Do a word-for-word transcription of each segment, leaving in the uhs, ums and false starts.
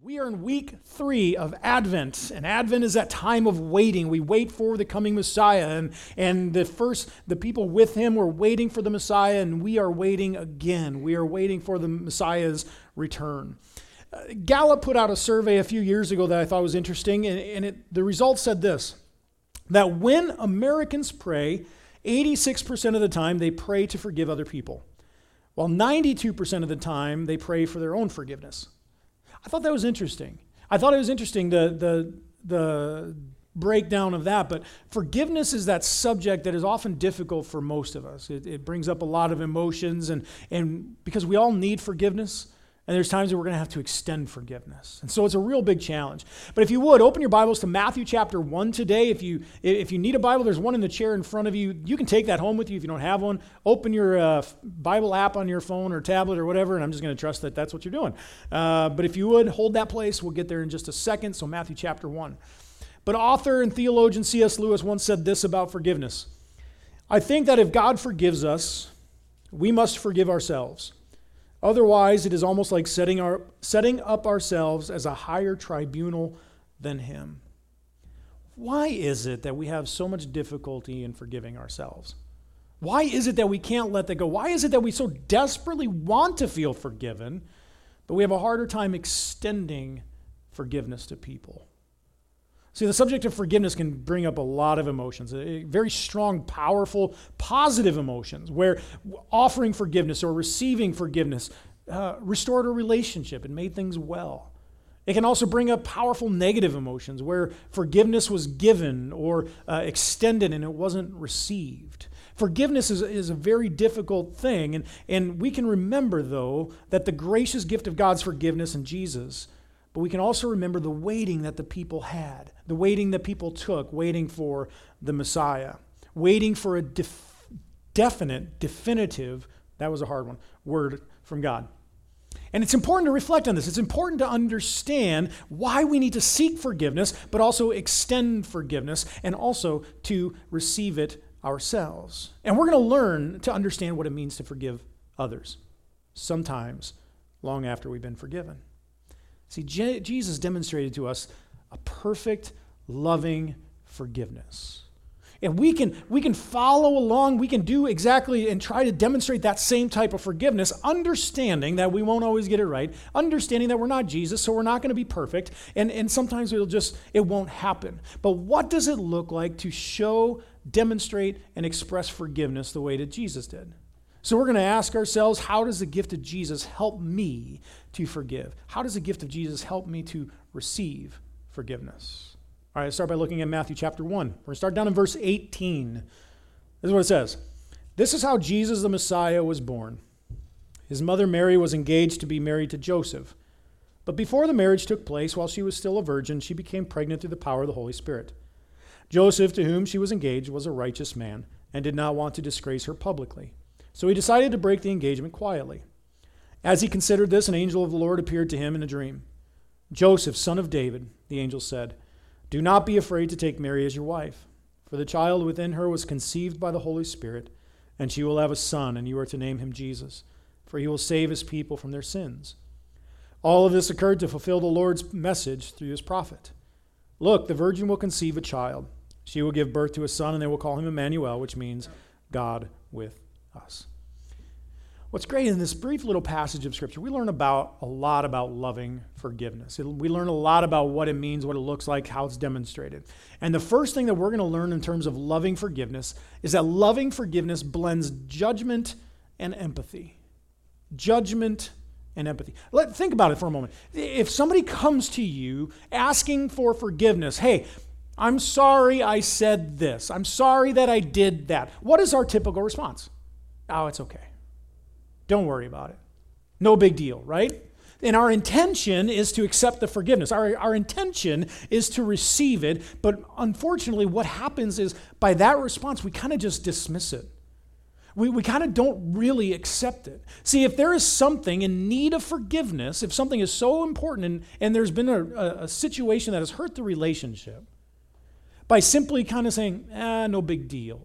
We are in week three of Advent, and Advent is that time of waiting. We wait for the coming Messiah, and, and the first, the people with him were waiting for the Messiah, and we are waiting again. We are waiting for the Messiah's return. Uh, Gallup put out a survey a few years ago that I thought was interesting, and, and it, the results said this, that when Americans pray, eighty-six percent of the time they pray to forgive other people, while ninety-two percent of the time they pray for their own forgiveness. I thought that was interesting. I thought it was interesting, the, the, the breakdown of that, but forgiveness is that subject that is often difficult for most of us. It, it brings up a lot of emotions, and, and because we all need forgiveness, and there's times that we're going to have to extend forgiveness. And so it's a real big challenge. But if you would, open your Bibles to Matthew chapter one today. If you if you need a Bible, there's one in the chair in front of you. You can take that home with you if you don't have one. Open your uh, Bible app on your phone or tablet or whatever, and I'm just going to trust that that's what you're doing. Uh, but if you would, hold that place. We'll get there in just a second. So Matthew chapter one. But author and theologian C S Lewis once said this about forgiveness. I think that if God forgives us, we must forgive ourselves. Otherwise, it is almost like setting our setting up ourselves as a higher tribunal than him. Why is it that we have so much difficulty in forgiving ourselves? Why is it that we can't let that go? Why is it that we so desperately want to feel forgiven, but we have a harder time extending forgiveness to people? See, the subject of forgiveness can bring up a lot of emotions, very strong, powerful, positive emotions, where offering forgiveness or receiving forgiveness uh, restored a relationship and made things well. It can also bring up powerful negative emotions, where forgiveness was given or uh, extended and it wasn't received. Forgiveness is, is a very difficult thing, and, and we can remember, though, that the gracious gift of God's forgiveness in Jesus. But we can also remember the waiting that the people had, the waiting that people took, waiting for the Messiah, waiting for a def- definite, definitive, that was a hard one, word from God. And it's important to reflect on this. It's important to understand why we need to seek forgiveness, but also extend forgiveness, and also to receive it ourselves. And we're going to learn to understand what it means to forgive others, sometimes long after we've been forgiven. See, Je- Jesus demonstrated to us a perfect, loving forgiveness. And we can, we can follow along, we can do exactly and try to demonstrate that same type of forgiveness, understanding that we won't always get it right, understanding that we're not Jesus, so we're not going to be perfect, and, and sometimes it'll just, it won't happen. But what does it look like to show, demonstrate, and express forgiveness the way that Jesus did? So we're going to ask ourselves, how does the gift of Jesus help me to forgive? How does the gift of Jesus help me to receive forgiveness? All right, let's start by looking at Matthew chapter one. We're going to start down in verse eighteen. This is what it says. This is how Jesus the Messiah was born. His mother Mary was engaged to be married to Joseph. But before the marriage took place, while she was still a virgin, she became pregnant through the power of the Holy Spirit. Joseph, to whom she was engaged, was a righteous man and did not want to disgrace her publicly. So he decided to break the engagement quietly. As he considered this, an angel of the Lord appeared to him in a dream. Joseph, son of David, the angel said, do not be afraid to take Mary as your wife, for the child within her was conceived by the Holy Spirit, and she will have a son, and you are to name him Jesus, for he will save his people from their sins. All of this occurred to fulfill the Lord's message through his prophet. Look, the virgin will conceive a child. She will give birth to a son, and they will call him Emmanuel, which means God with us. What's great in this brief little passage of Scripture, we learn about a lot about loving forgiveness. We learn a lot about what it means, what it looks like, how it's demonstrated. And the first thing that we're going to learn in terms of loving forgiveness is that loving forgiveness blends judgment and empathy. Judgment and empathy. Let think about it for a moment. If somebody comes to you asking for forgiveness, hey, I'm sorry I said this. I'm sorry that I did that. What is our typical response? Oh, it's okay. Don't worry about it. No big deal, right? And our intention is to accept the forgiveness. Our, our intention is to receive it. But unfortunately, what happens is by that response, we kind of just dismiss it. We, we kind of don't really accept it. See, if there is something in need of forgiveness, if something is so important and, and there's been a, a, a situation that has hurt the relationship, by simply kind of saying, ah, no big deal,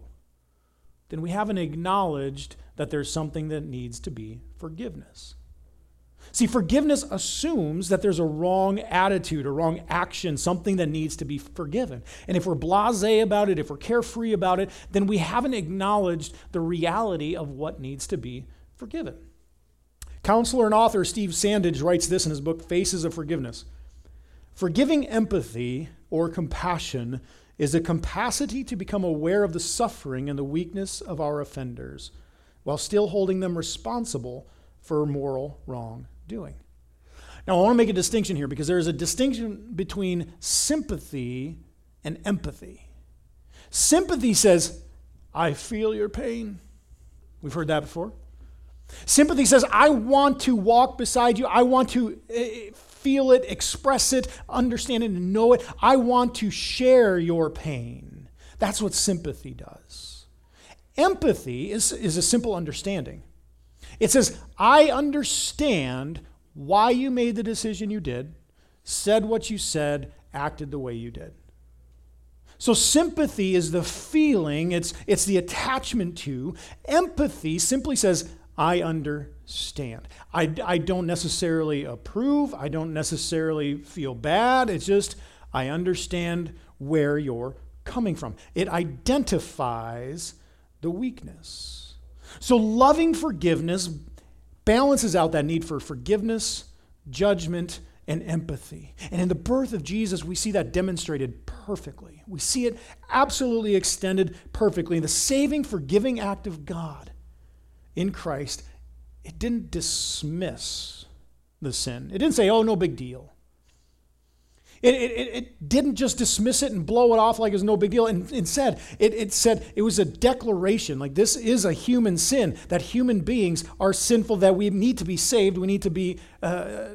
then we haven't acknowledged that there's something that needs to be forgiveness. See, forgiveness assumes that there's a wrong attitude, a wrong action, something that needs to be forgiven. And if we're blasé about it, if we're carefree about it, then we haven't acknowledged the reality of what needs to be forgiven. Counselor and author Steve Sandage writes this in his book, Faces of Forgiveness. Forgiving empathy or compassion is a capacity to become aware of the suffering and the weakness of our offenders while still holding them responsible for moral wrongdoing. Now, I want to make a distinction here because there is a distinction between sympathy and empathy. Sympathy says, I feel your pain. We've heard that before. Sympathy says, I want to walk beside you. I want to feel it, express it, understand it, and know it. I want to share your pain. That's what sympathy does. Empathy is, is a simple understanding. It says, I understand why you made the decision you did, said what you said, acted the way you did. So sympathy is the feeling, it's, it's the attachment to. Empathy simply says, I understand. I, I don't necessarily approve. I don't necessarily feel bad. It's just, I understand where you're coming from. It identifies the weakness. So loving forgiveness balances out that need for forgiveness, judgment, and empathy. And in the birth of Jesus, we see that demonstrated perfectly. We see it absolutely extended perfectly. In the saving, forgiving act of God in Christ, it didn't dismiss the sin. It didn't say, oh, no big deal. It, it, it didn't just dismiss it and blow it off like it was no big deal. And instead, it, it said it was a declaration, like this is a human sin, that human beings are sinful, that we need to be saved, we need to be uh,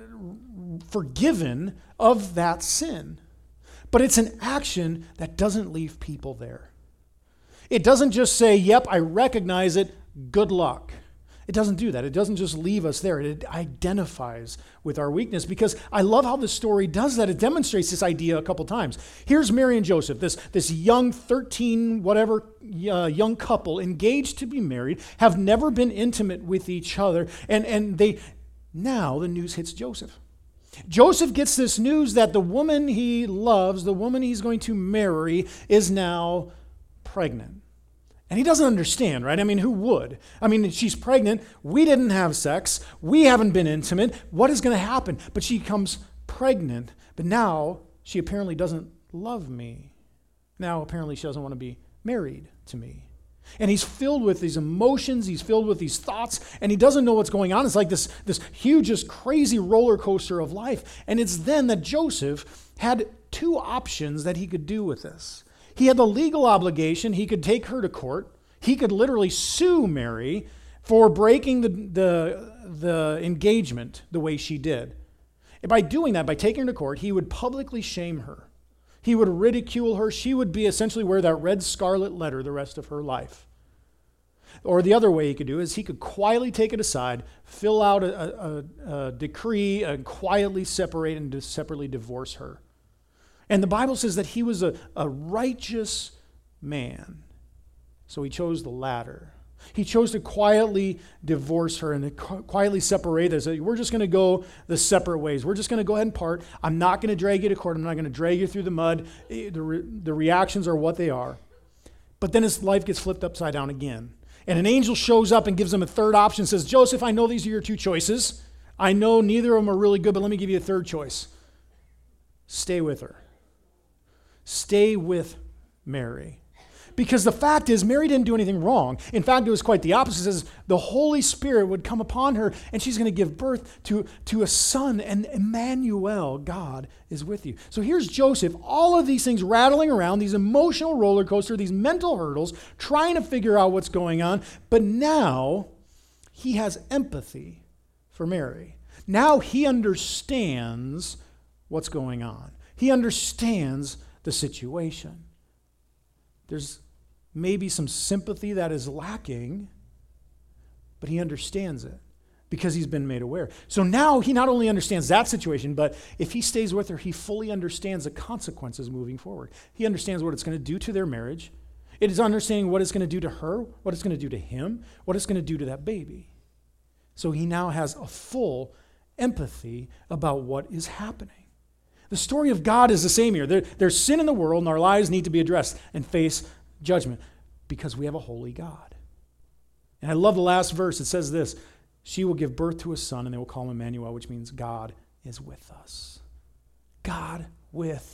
forgiven of that sin. But it's an action that doesn't leave people there. It doesn't just say, yep, I recognize it, good luck. It doesn't do that. It doesn't just leave us there. It identifies with our weakness, because I love how the story does that. It demonstrates this idea a couple times. Here's Mary and Joseph, this, this young thirteen, whatever, uh, young couple engaged to be married, have never been intimate with each other. And, and they now the news hits Joseph. Joseph gets this news that the woman he loves, the woman he's going to marry, is now pregnant. And he doesn't understand, right? I mean, who would? I mean, she's pregnant. We didn't have sex. We haven't been intimate. What is going to happen? But she becomes pregnant. But now she apparently doesn't love me. Now apparently she doesn't want to be married to me. And he's filled with these emotions. He's filled with these thoughts. And he doesn't know what's going on. It's like this, this huge, just crazy roller coaster of life. And it's then that Joseph had two options that he could do with this. He had the legal obligation. He could take her to court. He could literally sue Mary for breaking the, the, the engagement the way she did. And by doing that, by taking her to court, he would publicly shame her. He would ridicule her. She would be essentially wear that red scarlet letter the rest of her life. Or the other way he could do is he could quietly take it aside, fill out a, a, a decree, and quietly separate and separately divorce her. And the Bible says that he was a, a righteous man. So he chose the latter. He chose to quietly divorce her and to quietly separate us. We're just going to go the separate ways. We're just going to go ahead and part. I'm not going to drag you to court. I'm not going to drag you through the mud. The, re- the reactions are what they are. But then his life gets flipped upside down again. And an angel shows up and gives him a third option, says, Joseph, I know these are your two choices. I know neither of them are really good, but let me give you a third choice. Stay with her. Stay with Mary. Because the fact is, Mary didn't do anything wrong. In fact, it was quite the opposite. It says the Holy Spirit would come upon her, and she's going to give birth to, to a son, and Emmanuel, God, is with you. So here's Joseph, all of these things rattling around, these emotional roller coaster, these mental hurdles, trying to figure out what's going on. But now he has empathy for Mary. Now he understands what's going on. He understands the situation. There's maybe some sympathy that is lacking, but he understands it because he's been made aware. So now he not only understands that situation, but if he stays with her, he fully understands the consequences moving forward. He understands what it's going to do to their marriage. It is understanding what it's going to do to her, what it's going to do to him, what it's going to do to that baby. So he now has a full empathy about what is happening. The story of God is the same here. There, there's sin in the world, and our lives need to be addressed and face judgment because we have a holy God. And I love the last verse. It says this, she will give birth to a son, and they will call him Emmanuel, which means God is with us. God with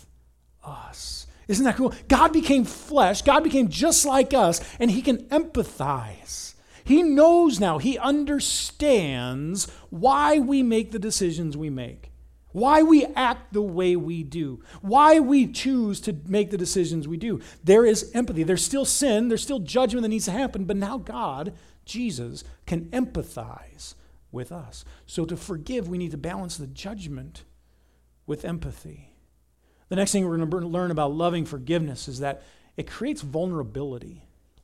us. Isn't that cool? God became flesh. God became just like us, and he can empathize. He knows now. He understands why we make the decisions we make, why we act the way we do, why we choose to make the decisions we do. There is empathy. There's still sin. There's still judgment that needs to happen, but now God, Jesus, can empathize with us. So to forgive, we need to balance the judgment with empathy. The next thing we're going to learn about loving forgiveness is that it creates vulnerability.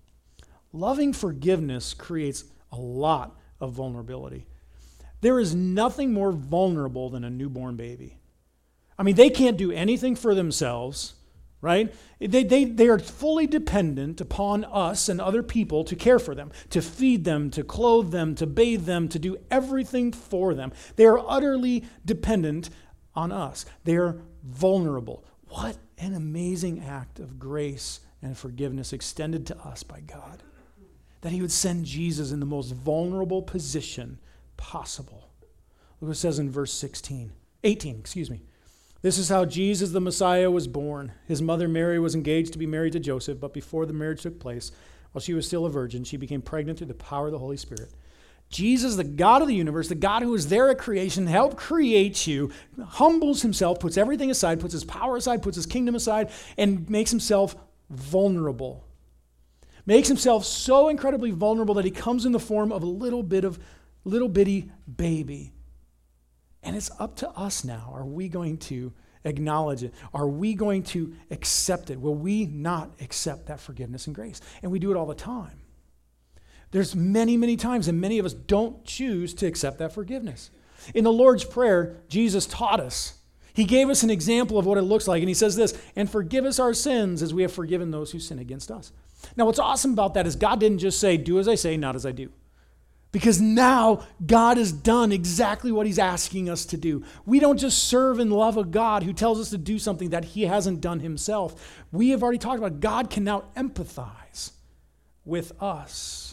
Loving forgiveness creates a lot of vulnerability. There is nothing more vulnerable than a newborn baby. I mean, they can't do anything for themselves, right? They, they, they are fully dependent upon us and other people to care for them, to feed them, to clothe them, to bathe them, to do everything for them. They are utterly dependent on us. They are vulnerable. What an amazing act of grace and forgiveness extended to us by God. That he would send Jesus in the most vulnerable position possible. Look what it says in verse sixteen, eighteen, excuse me. This is how Jesus the Messiah was born. His mother Mary was engaged to be married to Joseph, but before the marriage took place, while she was still a virgin, she became pregnant through the power of the Holy Spirit. Jesus, the God of the universe, the God who was there at creation, helped create you, humbles himself, puts everything aside, puts his power aside, puts his kingdom aside, and makes himself vulnerable. Makes himself so incredibly vulnerable that he comes in the form of a little bit of little bitty baby. And it's up to us now. Are we going to acknowledge it? Are we going to accept it? Will we not accept that forgiveness and grace? And we do it all the time. There's many, many times, and many of us don't choose to accept that forgiveness. In the Lord's Prayer, Jesus taught us. He gave us an example of what it looks like, and he says this, and forgive us our sins as we have forgiven those who sin against us. Now, what's awesome about that is God didn't just say, do as I say, not as I do. Because now God has done exactly what he's asking us to do. We don't just serve and love a God who tells us to do something that he hasn't done himself. We have already talked about God can now empathize with us.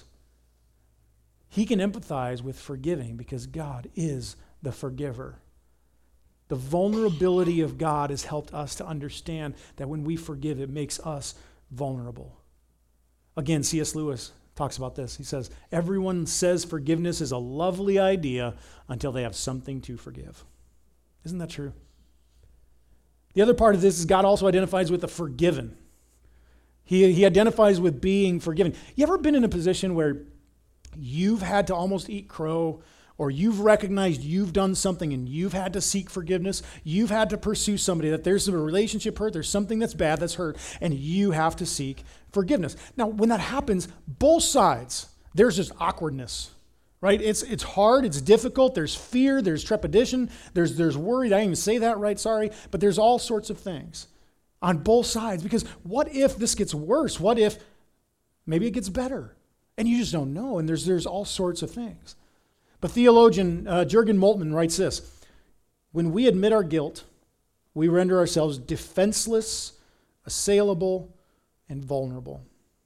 He can empathize with forgiving because God is the forgiver. The vulnerability of God has helped us to understand that when we forgive, it makes us vulnerable. Again, C S Lewis talks about this. He says, everyone says forgiveness is a lovely idea until they have something to forgive. Isn't that true? The other part of this is God also identifies with the forgiven. He, he identifies with being forgiven. You ever been in a position where you've had to almost eat crow, or you've recognized you've done something and you've had to seek forgiveness? You've had to pursue somebody, that there's a relationship hurt, there's something that's bad, that's hurt, and you have to seek forgiveness. Now, when that happens, both sides, there's just awkwardness, right? It's it's hard, it's difficult, there's fear, there's trepidation, there's there's worry. I didn't even say that right, sorry, but there's all sorts of things on both sides, because what if this gets worse? What if maybe it gets better? And you just don't know, and there's there's all sorts of things. But theologian uh, Jürgen Moltmann writes this, when we admit our guilt, we render ourselves defenseless, assailable, and vulnerable.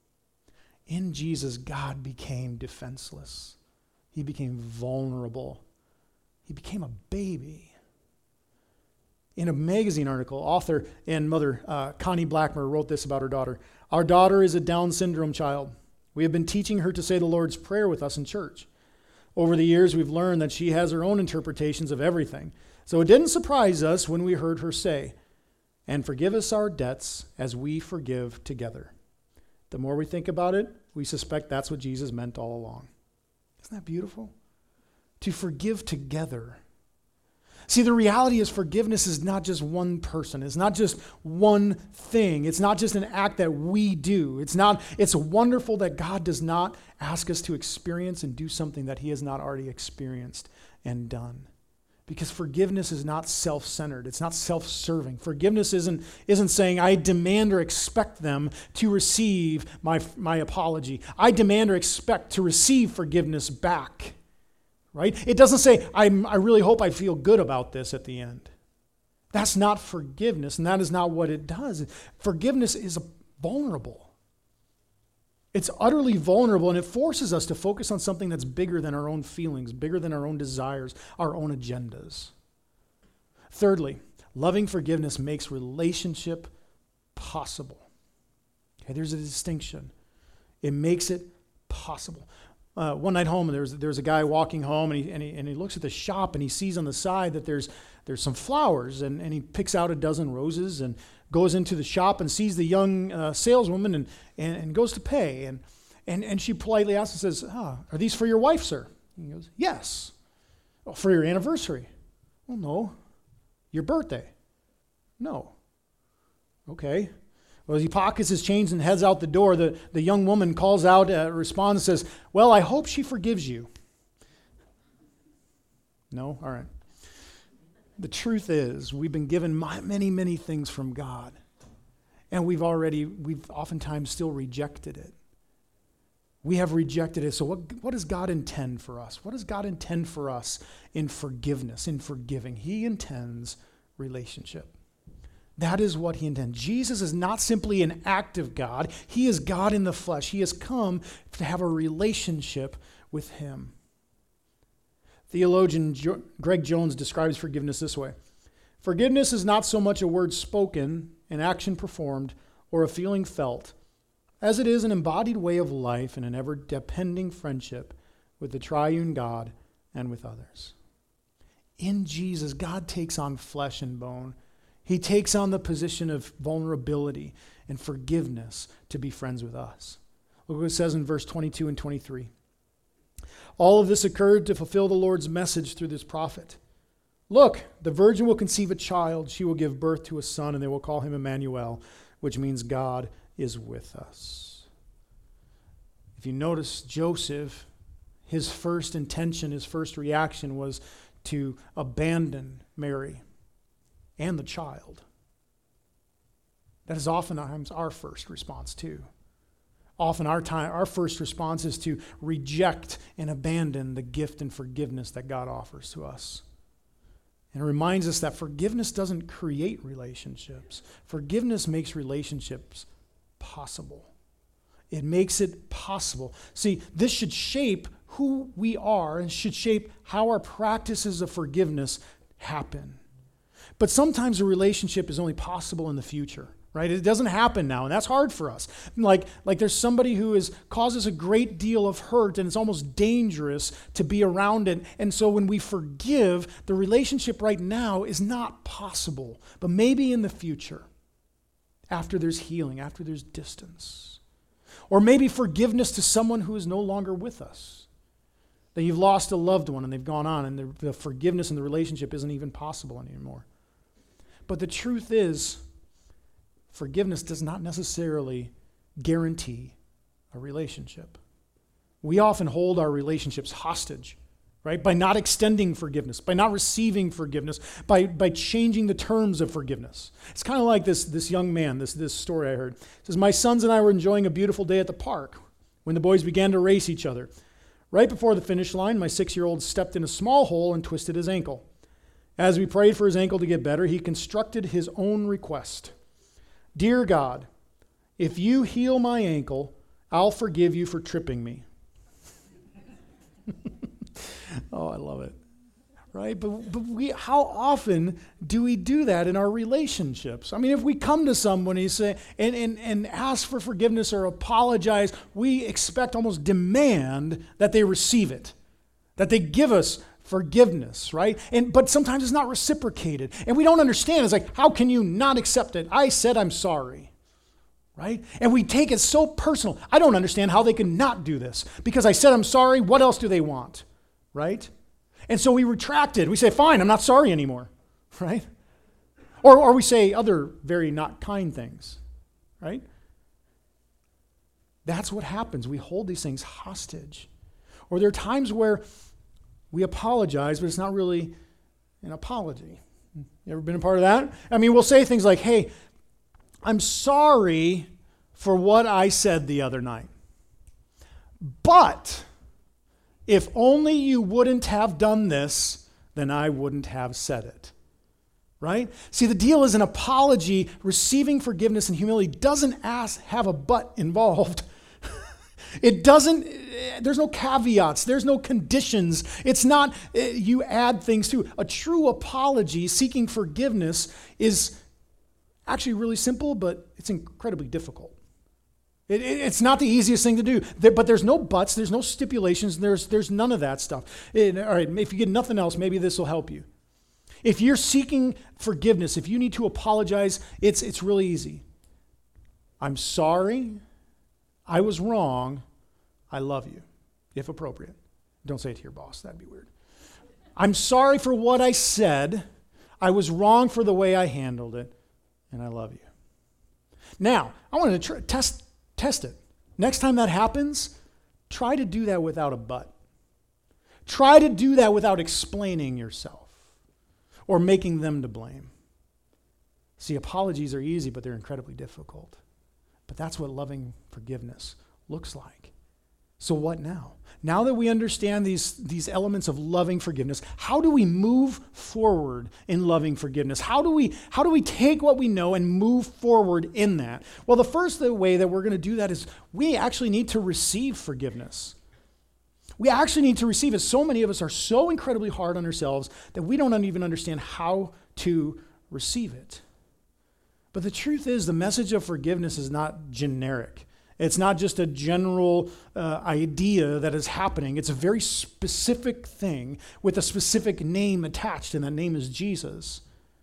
In Jesus, God became defenseless. He became vulnerable. He became a baby. In a magazine article, author and mother uh, Connie Blackmer wrote this about her daughter. Our daughter is a Down syndrome child. We have been teaching her to say the Lord's Prayer with us in church. Over the years, we've learned that she has her own interpretations of everything. So it didn't surprise us when we heard her say, and forgive us our debts as we forgive together. The more we think about it, we suspect that's what Jesus meant all along. Isn't that beautiful? To forgive together. See, the reality is forgiveness is not just one person. It's not just one thing. It's not just an act that we do. It's not, it's wonderful that God does not ask us to experience and do something that he has not already experienced and done. Because forgiveness is not self-centered. It's not self-serving. Forgiveness isn't, isn't saying, I demand or expect them to receive my, my apology. I demand or expect to receive forgiveness back. right? It doesn't say, I'm, I really hope I feel good about this at the end. That's not forgiveness, and that is not what it does. Forgiveness is vulnerable. It's utterly vulnerable, and it forces us to focus on something that's bigger than our own feelings, bigger than our own desires, our own agendas. Thirdly, loving forgiveness makes relationship possible. Okay, there's a distinction. It makes it possible. Uh, one night home, there's there's a guy walking home, and he, and he and he looks at the shop, and he sees on the side that there's there's some flowers, and, and he picks out a dozen roses and goes into the shop and sees the young uh, saleswoman and, and and goes to pay, and and and she politely asks and says, "Ah, are these for your wife, sir?" And he goes, "Yes." "Well, for your anniversary?" "Well, no." "Your birthday?" "No." "Okay." Well, as he pockets his change and heads out the door, the, the young woman calls out, uh, responds, and says, "Well, I hope she forgives you." No? All right. The truth is, we've been given many, many things from God, and we've already, we've oftentimes still rejected it. We have rejected it. So what, what does God intend for us? What does God intend for us in forgiveness, in forgiving? He intends relationship. That is what he intends. Jesus is not simply an active God. He is God in the flesh. He has come to have a relationship with him. Theologian jo- Greg Jones describes forgiveness this way. Forgiveness is not so much a word spoken, an action performed, or a feeling felt, as it is an embodied way of life and an ever-depending friendship with the triune God and with others. In Jesus, God takes on flesh and bone. He takes on the position of vulnerability and forgiveness to be friends with us. Look what it says in verse twenty-two and twenty-three. All of this occurred to fulfill the Lord's message through this prophet. Look, the virgin will conceive a child. She will give birth to a son, and they will call him Emmanuel, which means God is with us. If you notice, Joseph, his first intention, his first reaction was to abandon Mary and the child. That is oftentimes our first response too. Often our time, our first response is to reject and abandon the gift and forgiveness that God offers to us. And it reminds us that forgiveness doesn't create relationships. Forgiveness makes relationships possible. It makes it possible. See, this should shape who we are and should shape how our practices of forgiveness happen. But sometimes a relationship is only possible in the future, right? It doesn't happen now, and that's hard for us. Like, like there's somebody who is causes a great deal of hurt, and it's almost dangerous to be around it. And so when we forgive, the relationship right now is not possible, but maybe in the future, after there's healing, after there's distance. Or maybe forgiveness to someone who is no longer with us. That you've lost a loved one and they've gone on, and the, the forgiveness in the relationship isn't even possible anymore. But the truth is, forgiveness does not necessarily guarantee a relationship. We often hold our relationships hostage, right? By not extending forgiveness, by not receiving forgiveness, by, by changing the terms of forgiveness. It's kind of like this, this young man, this, this story I heard. It says, my sons and I were enjoying a beautiful day at the park when the boys began to race each other. Right before the finish line, my six-year-old stepped in a small hole and twisted his ankle. As we prayed for his ankle to get better, he constructed his own request. Dear God, if you heal my ankle, I'll forgive you for tripping me. Oh, I love it. Right? But, but we, how often do we do that in our relationships? I mean, if we come to someone and, say, and, and, and ask for forgiveness or apologize, we expect, almost demand, that they receive it, that they give us forgiveness, right? And but sometimes it's not reciprocated. And we don't understand. It's like, how can you not accept it? I said I'm sorry, right? And we take it so personal. I don't understand how they can not do this. Because I said I'm sorry, what else do they want, right? And so we retract it. We say, fine, I'm not sorry anymore, right? Or, or we say other very not kind things, right? That's what happens. We hold these things hostage. Or there are times where we apologize, but it's not really an apology. You ever been a part of that? I mean, we'll say things like, hey, I'm sorry for what I said the other night, but If only you wouldn't have done this, then I wouldn't have said it. Right? See, the deal is an apology, receiving forgiveness and humility doesn't ask, have a but involved. It doesn't, there's no caveats, there's no conditions. It's not, you add things to. A true apology, seeking forgiveness, is actually really simple, but it's incredibly difficult. It, it, it's not the easiest thing to do, there, but there's no buts, there's no stipulations, there's, there's none of that stuff. It, all right, if you get nothing else, maybe this will help you. If you're seeking forgiveness, if you need to apologize, it's, it's really easy. I'm sorry, I was wrong, I love you, if appropriate. Don't say it to your boss, that'd be weird. I'm sorry for what I said, I was wrong for the way I handled it, and I love you. Now, I want to tr- test, test it. Next time that happens, try to do that without a but. Try to do that without explaining yourself or making them to blame. See, apologies are easy, but they're incredibly difficult. But that's what loving forgiveness looks like. So what now? Now that we understand these, these elements of loving forgiveness, how do we move forward in loving forgiveness? How do we, how do we take what we know and move forward in that? Well, the first way that we're going to do that is we actually need to receive forgiveness. We actually need to receive it. So many of us are so incredibly hard on ourselves that we don't even understand how to receive it. But the truth is, the message of forgiveness is not generic. It's not just a general uh, idea that is happening. It's a very specific thing with a specific name attached, and that name is Jesus.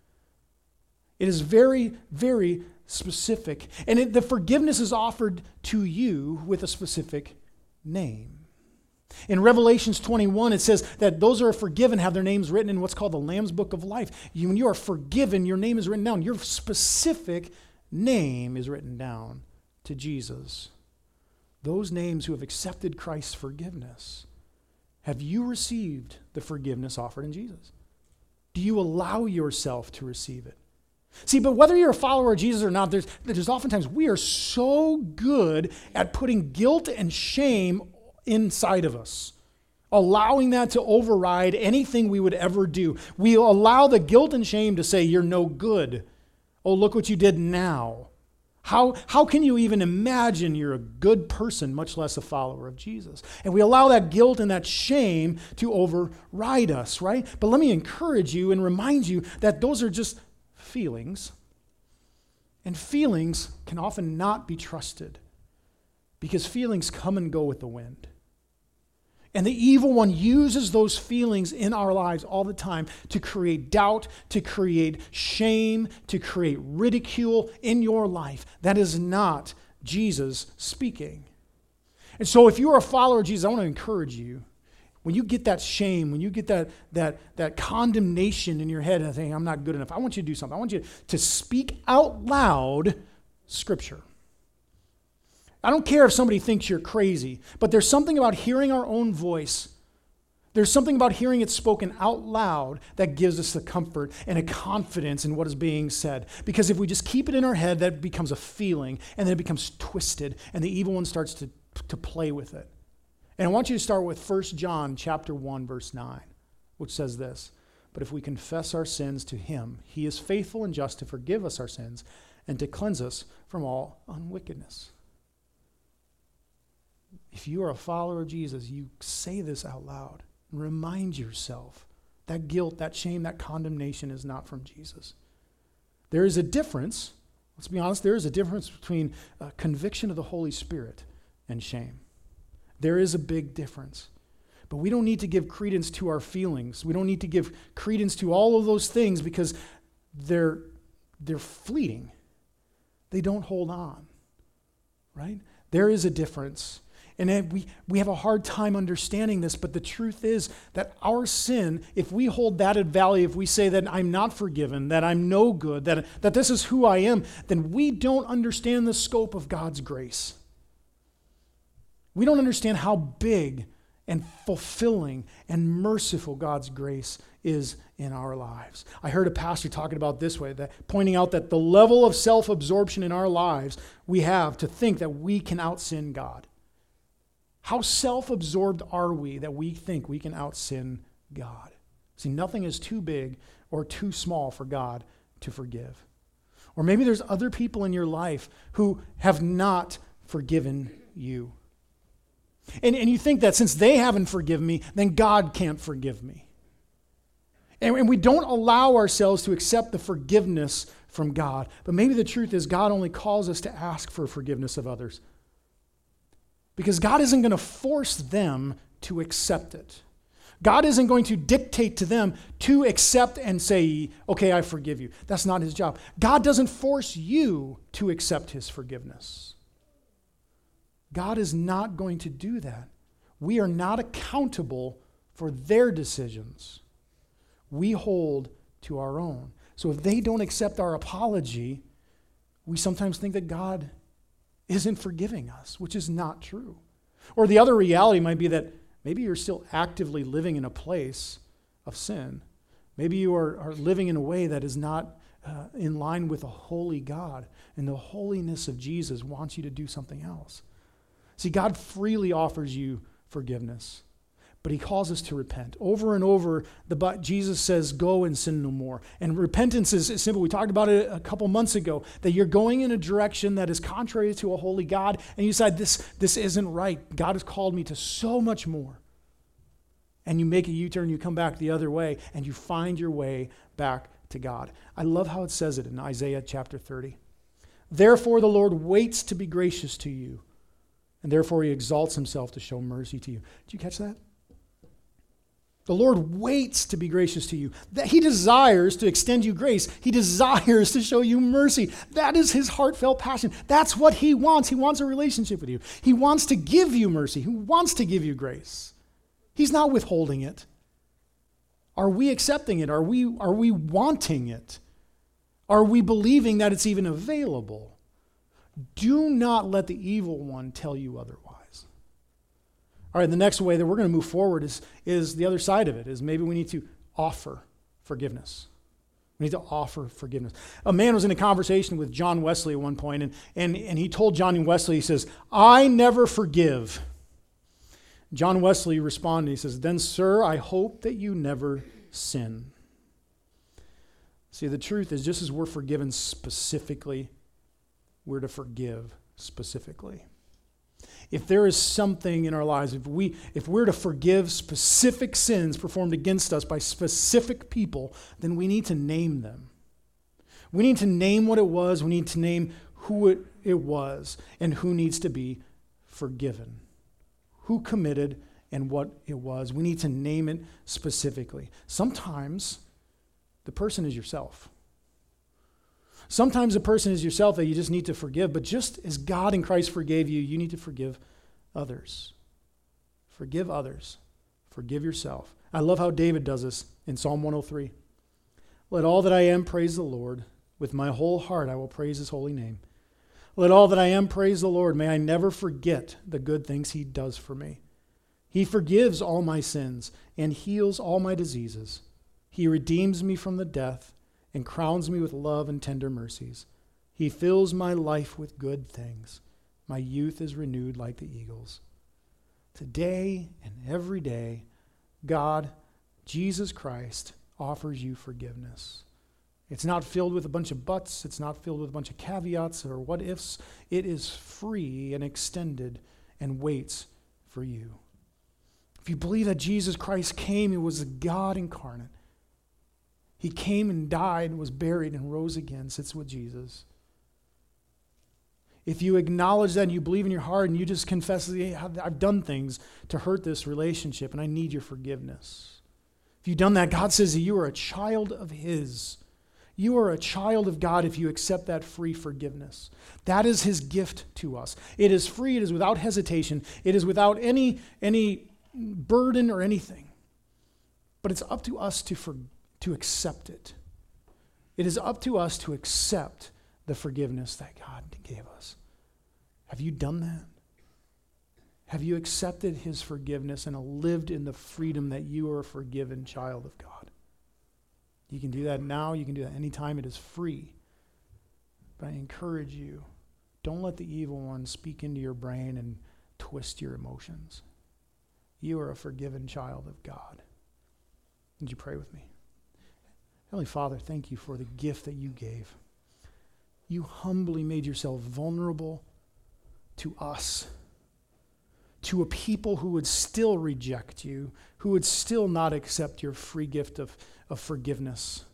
It is very, very specific. And it, the forgiveness is offered to you with a specific name. In Revelations twenty-one, it says that those who are forgiven have their names written in what's called the Lamb's Book of Life. You, when you are forgiven, your name is written down. Your specific name is written down to Jesus. Those names who have accepted Christ's forgiveness. Have you received the forgiveness offered in Jesus? Do you allow yourself to receive it? See, but whether you're a follower of Jesus or not, there's, there's oftentimes we are so good at putting guilt and shame inside of us, allowing that to override anything we would ever do. We allow the guilt and shame to say, you're no good. Oh, look what you did now. How, how can you even imagine you're a good person, much less a follower of Jesus? And we allow that guilt and that shame to override us, right? But let me encourage you and remind you that those are just feelings. And feelings can often not be trusted because feelings come and go with the wind. And the evil one uses those feelings in our lives all the time to create doubt, to create shame, to create ridicule in your life. That is not Jesus speaking. And so if you are a follower of Jesus, I want to encourage you, when you get that shame, when you get that, that, that condemnation in your head and think, I'm not good enough, I want you to do something. I want you to speak out loud Scripture. I don't care if somebody thinks you're crazy, but there's something about hearing our own voice. There's something about hearing it spoken out loud that gives us the comfort and a confidence in what is being said. Because if we just keep it in our head, that becomes a feeling, and then it becomes twisted, and the evil one starts to, to play with it. And I want you to start with First John chapter one, verse nine, which says this, but if we confess our sins to him, he is faithful and just to forgive us our sins and to cleanse us from all unwickedness. If you are a follower of Jesus, you say this out loud. Remind yourself that guilt, that shame, that condemnation is not from Jesus. There is a difference. Let's be honest, there is a difference between uh, conviction of the Holy Spirit and shame. There is a big difference. But we don't need to give credence to our feelings. We don't need to give credence to all of those things because they're, they're fleeting. They don't hold on, right? There is a difference. And we, we have a hard time understanding this, but the truth is that our sin, if we hold that at value, if we say that I'm not forgiven, that I'm no good, that, that this is who I am, then we don't understand the scope of God's grace. We don't understand how big and fulfilling and merciful God's grace is in our lives. I heard a pastor talking about this way, that pointing out that the level of self-absorption in our lives we have to think that we can out-sin God. How self-absorbed are we that we think we can out-sin God? See, nothing is too big or too small for God to forgive. Or maybe there's other people in your life who have not forgiven you. And, and you think that since they haven't forgiven me, then God can't forgive me. And, and we don't allow ourselves to accept the forgiveness from God. But maybe the truth is God only calls us to ask for forgiveness of others. Because God isn't going to force them to accept it. God isn't going to dictate to them to accept and say, okay, I forgive you. That's not his job. God doesn't force you to accept his forgiveness. God is not going to do that. We are not accountable for their decisions. We hold to our own. So if they don't accept our apology, we sometimes think that God isn't forgiving us, which is not true. Or the other reality might be that maybe you're still actively living in a place of sin. Maybe you are, are living in a way that is not uh, in line with a holy God, and the holiness of Jesus wants you to do something else. See, God freely offers you forgiveness, but he calls us to repent. Over and over, the Jesus says, go and sin no more. And repentance is simple. We talked about it a couple months ago, that you're going in a direction that is contrary to a holy God, and you decide, this, this isn't right. God has called me to so much more. And you make a U-turn, you come back the other way, and you find your way back to God. I love how it says it in Isaiah chapter thirty. Therefore the Lord waits to be gracious to you, and therefore he exalts himself to show mercy to you. Did you catch that? The Lord waits to be gracious to you. That he desires to extend you grace. He desires to show you mercy. That is his heartfelt passion. That's what he wants. He wants a relationship with you. He wants to give you mercy. He wants to give you grace. He's not withholding it. Are we accepting it? Are we, are we wanting it? Are we believing that it's even available? Do not let the evil one tell you otherwise. All right, the next way that we're going to move forward is, is the other side of it, is maybe we need to offer forgiveness. We need to offer forgiveness. A man was in a conversation with John Wesley at one point, and, and, and he told John Wesley, he says, I never forgive. John Wesley responded, he says, then, sir, I hope that you never sin. See, the truth is, just as we're forgiven specifically, we're to forgive specifically. If there is something in our lives, if, we, if we're to forgive specific sins performed against us by specific people, then we need to name them. We need to name what it was. We need to name who it, it was and who needs to be forgiven. Who committed and what it was. We need to name it specifically. Sometimes the person is yourself. Sometimes the person is yourself that you just need to forgive, but just as God in Christ forgave you, you need to forgive others. Forgive others. Forgive yourself. I love how David does this in Psalm one oh three. Let all that I am praise the Lord. With my whole heart I will praise his holy name. Let all that I am praise the Lord. May I never forget the good things he does for me. He forgives all my sins and heals all my diseases. He redeems me from the death and crowns me with love and tender mercies. He fills my life with good things. My youth is renewed like the eagles. Today and every day, God, Jesus Christ, offers you forgiveness. It's not filled with a bunch of buts. It's not filled with a bunch of caveats or what ifs. It is free and extended and waits for you. If you believe that Jesus Christ came, he was God incarnate. He came and died, was buried, and rose again, sits with Jesus. If you acknowledge that and you believe in your heart and you just confess, hey, I've done things to hurt this relationship and I need your forgiveness. If you've done that, God says that you are a child of his. You are a child of God if you accept that free forgiveness. That is his gift to us. It is free. It is without hesitation. It is without any, any burden or anything. But it's up to us to forgive. To accept it. It is up to us to accept the forgiveness that God gave us. Have you done that? Have you accepted his forgiveness and lived in the freedom that you are a forgiven child of God? You can do that now. You can do that anytime. It is free. But I encourage you, don't let the evil one speak into your brain and twist your emotions. You are a forgiven child of God. Would you pray with me? Heavenly Father, thank you for the gift that you gave. You humbly made yourself vulnerable to us, to a people who would still reject you, who would still not accept your free gift of, of forgiveness.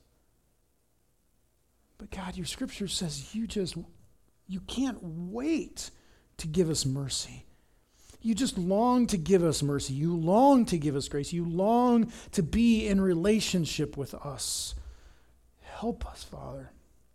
But God, your scripture says you just, you can't wait to give us mercy. You just long to give us mercy. You long to give us grace. You long to be in relationship with us. Help us, Father.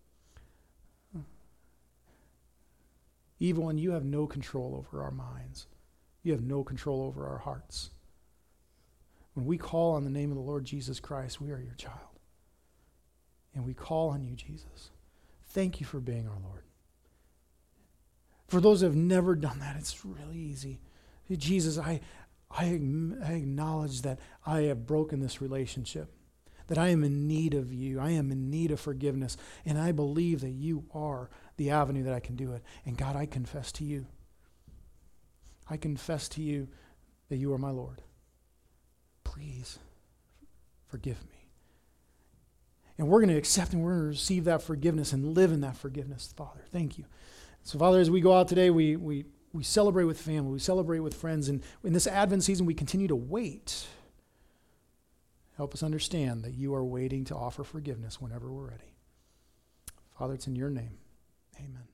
Evil one, you have no control over our minds. You have no control over our hearts. When we call on the name of the Lord Jesus Christ, we are your child. And we call on you, Jesus. Thank you for being our Lord. For those who have never done that, it's really easy. Jesus, I, I, I acknowledge that I have broken this relationship, that I am in need of you. I am in need of forgiveness, and I believe that you are the avenue that I can do it. And God, I confess to you. I confess to you that you are my Lord. Please forgive me. And we're going to accept and we're going to receive that forgiveness and live in that forgiveness, Father. Thank you. So, Father, as we go out today, we we we celebrate with family, we celebrate with friends, and in this Advent season, we continue to wait. Help us understand that you are waiting to offer forgiveness whenever we're ready. Father, it's in your name. Amen.